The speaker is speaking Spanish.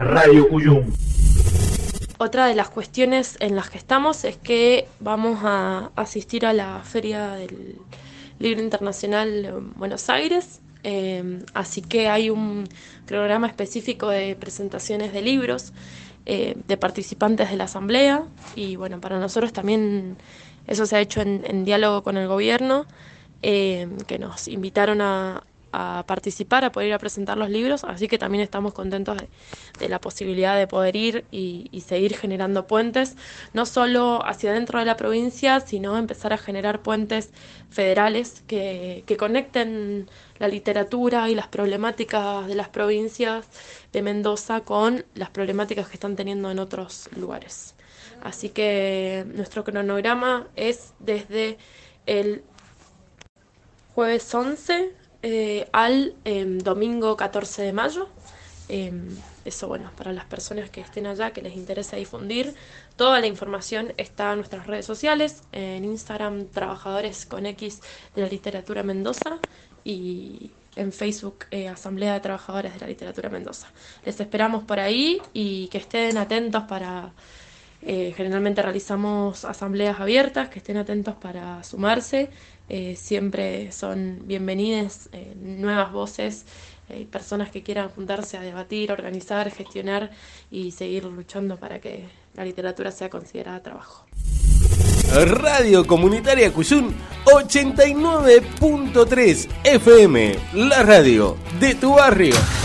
Radio Cuyum. Otra de las cuestiones en las que estamos es que vamos a asistir a la Feria del Libro Internacional en Buenos Aires, así que hay un programa específico de presentaciones de libros de participantes de la asamblea, y bueno, para nosotros también eso se ha hecho en diálogo con el gobierno, que nos invitaron a participar, a poder ir a presentar los libros, así que también estamos contentos de la posibilidad de poder ir y seguir generando puentes, no solo hacia dentro de la provincia, sino empezar a generar puentes federales que conecten la literatura y las problemáticas de las provincias de Mendoza con las problemáticas que están teniendo en otros lugares. Así que nuestro cronograma es desde el jueves 11 al domingo 14 de mayo. Eso, bueno, para las personas que estén allá, que les interesa difundir. Toda la información está en nuestras redes sociales, en Instagram, Trabajadores con X de la Literatura Mendoza, y en Facebook, Asamblea de Trabajadores de la Literatura Mendoza. Les esperamos por ahí y que estén atentos para... generalmente realizamos asambleas abiertas, que estén atentos para sumarse. Siempre son bienvenidas nuevas voces, personas que quieran juntarse a debatir, organizar, gestionar y seguir luchando para que la literatura sea considerada trabajo. Radio Comunitaria Cuyum 89.3 FM, la radio de tu barrio.